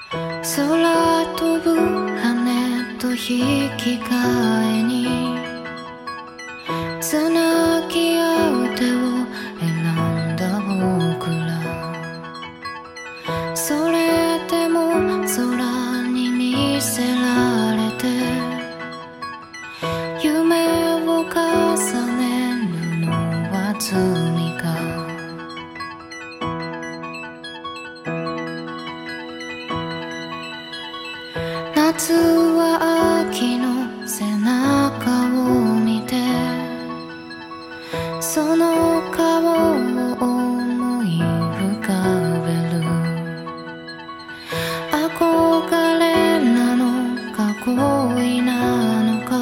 空飛ぶ羽と引き換えにつなぎ合う手を選んだ僕ら、それでも空に見せられて夢を重ねるのは罪か。夏は秋の背中を見てその顔を思い浮かべる。憧れなのか恋なのか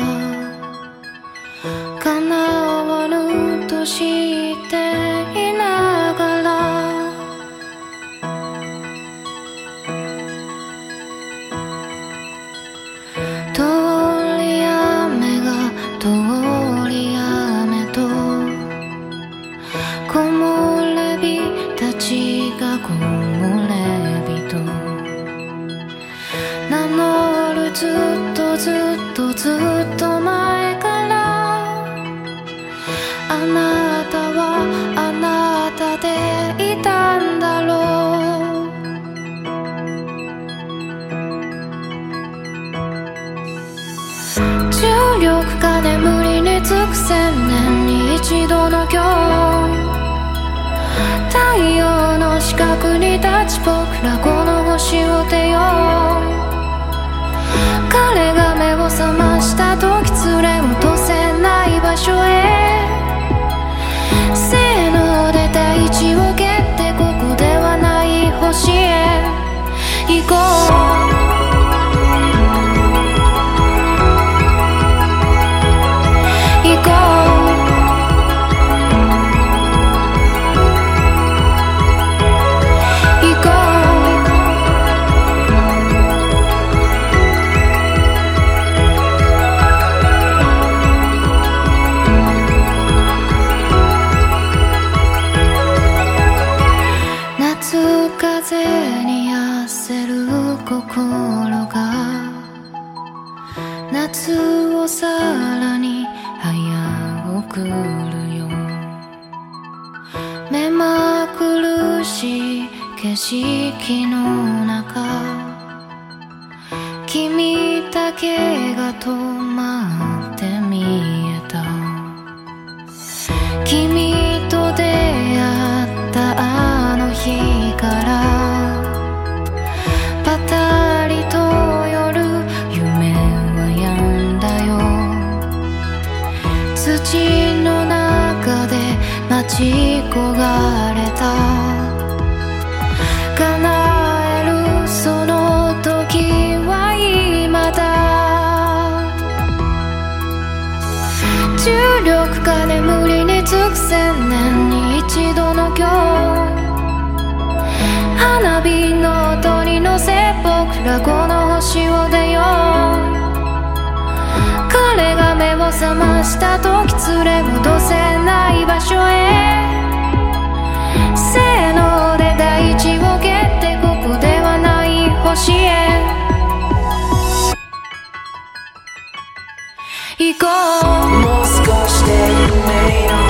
叶わぬとしていながら通り雨が通り雨と木漏れ日たちが木漏れ日と名乗るずっとずっとずっと前からあなたはあなたでいたんだろう。重力が眠りにつく千年に一度の今日、太陽の四角に立ち僕らこの星を出よう。彼が目を覚ました時連れ落とせない場所へせーので大地を蹴ってここではない星へ行こう。風に焦る心が夏をさらに早送るよ。目まぐるしい景色の中君だけが止まって見えた。君と出会ったあの日からパタリと夜夢は止んだよ。土の中で待ち焦がれた叶えるその時は今だ。重力が眠りにつく千年に一度の今日、花火の音に乗せ僕らこの星を出よう。彼が目を覚ました時連れ戻せない場所へせーので大地を蹴ってここではない星へ行こう。 もう少しで夢の